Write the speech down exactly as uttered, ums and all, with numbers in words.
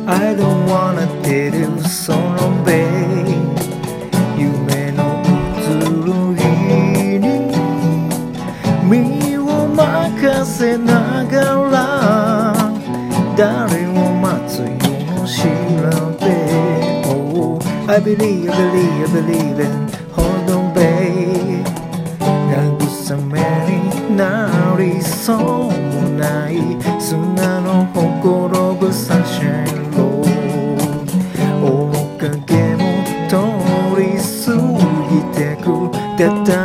I don't wanna tell you そのベイ夢の移ろいに身を任せながら誰を待つよも知らべ Oh I believe I believe I believe in Hold on babe 慰めになりそうもない砂のほころぶサンシャインロード面影も通り過ぎてくただ